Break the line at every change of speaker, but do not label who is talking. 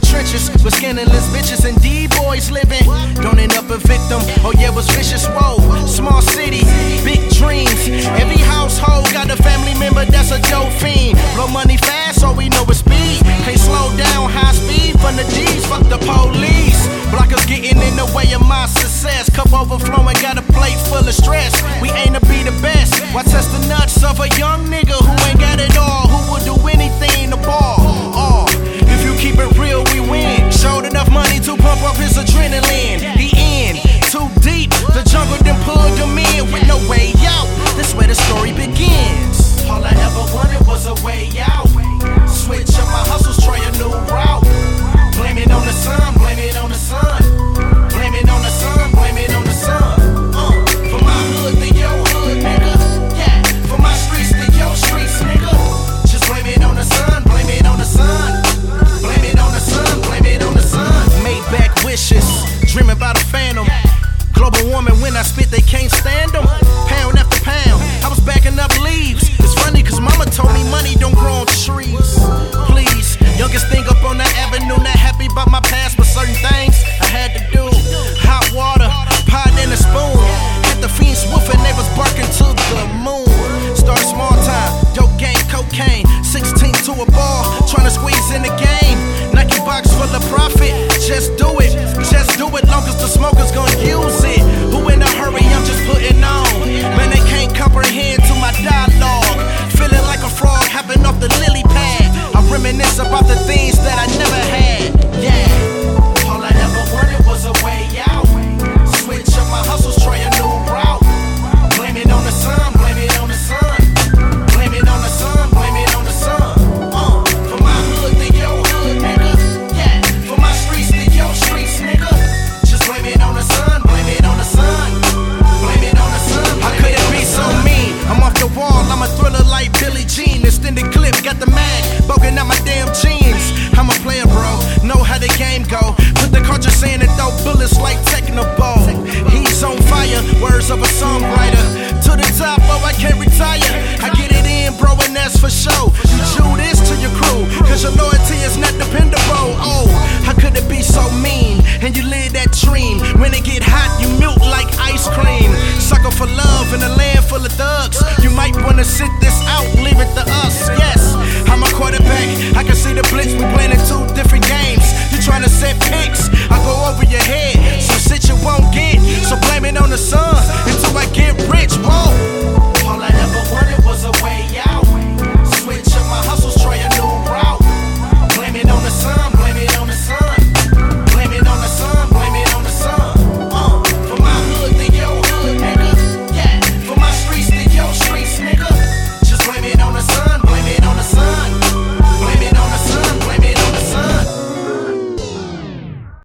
trenches with skinless bitches and D-boys living. Don't end up a victim. Oh yeah, it was vicious. Whoa, small city, big dreams. Every household got a family member that's a dope fiend. Blow money fast, all we know is speed. Can't slow down, high speed from the D's. Fuck the police. Blockers getting in the way of my success. Cup overflowing, got a plate full of stress. We aim to be the best. Why test the nuts of a young nigga who ain't got it all? Who will do anything to ball? If you keep it real, we win. Showed enough money to pump up his adrenaline. He in too deep. The jungle then pulled him in with no way out. That's where the story begins. All I ever wanted was a way out. Switch up my hustles, try a new route. Blame it on the sun, blame it on the sun. Blame it on the sun, blame it on the sun. From my hood to your hood, nigga. Yeah, from my streets to your streets, nigga. Just blame it on the sun, blame it on the sun. Blame it on the sun, blame it on the sun. Made back wishes, dreaming about a phantom. Global warming, when I spit, they can't stand them. Pound after pound, I was backing up leaves. It's funny, cause mama told me money don't grow on trees. Please, youngest thing up on that avenue. Not happy about my past, but certain things I had to do. Hot water, pot and a spoon. Had the fiends woofing, they was barking to the moon. Start small time, dope game, cocaine. 16 to a ball, trying to squeeze in the game. Nike box full of profit, just do